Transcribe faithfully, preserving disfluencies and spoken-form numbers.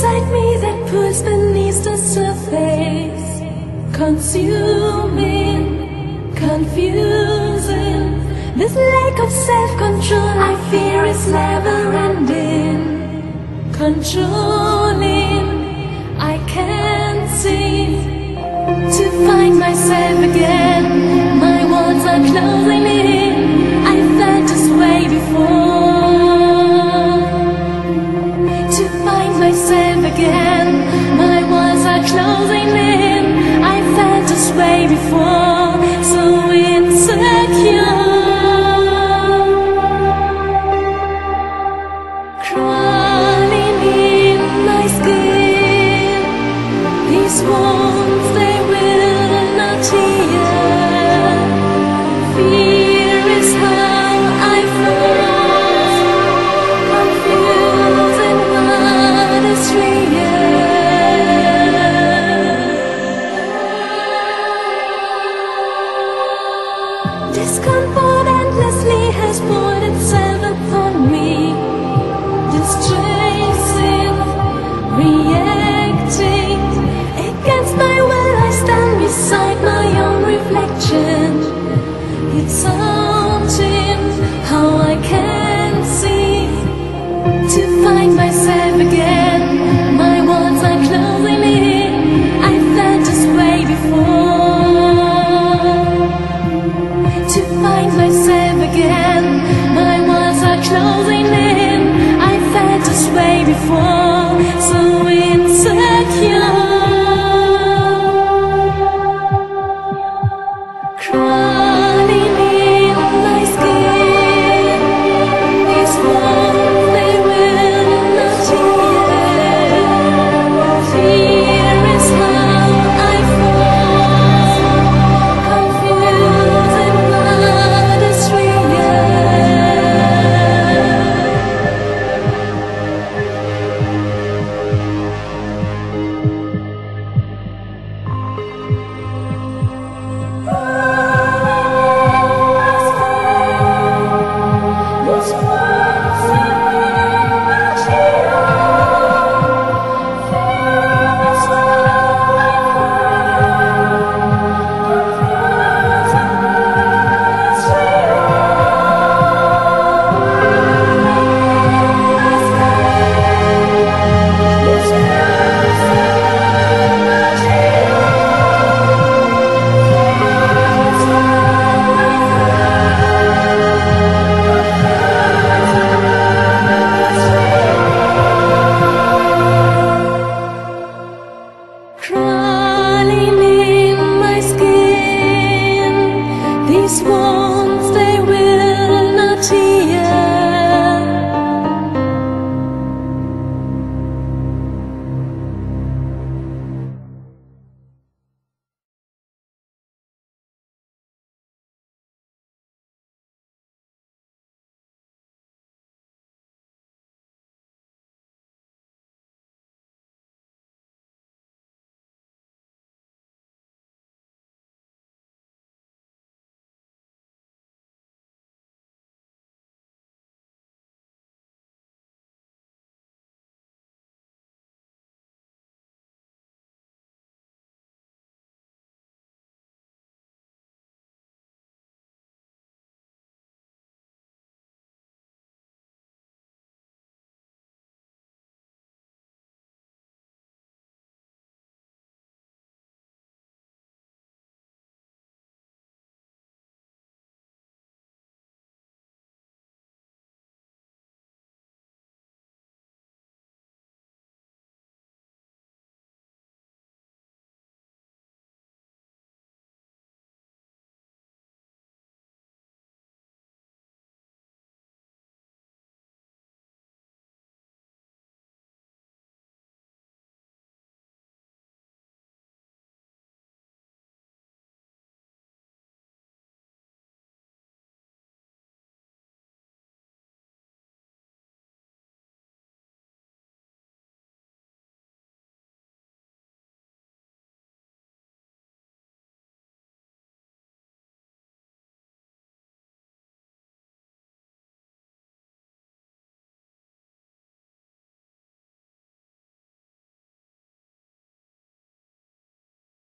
inside me that pulls beneath the surface, consuming, confusing. This lack of self-control I fear is never-ending, controlling. I can't seem to find myself again. My walls are closing in. I felt this way before. To find myself again, my walls are closing in. I felt this way before, so insecure. Crawling in my skin, these walls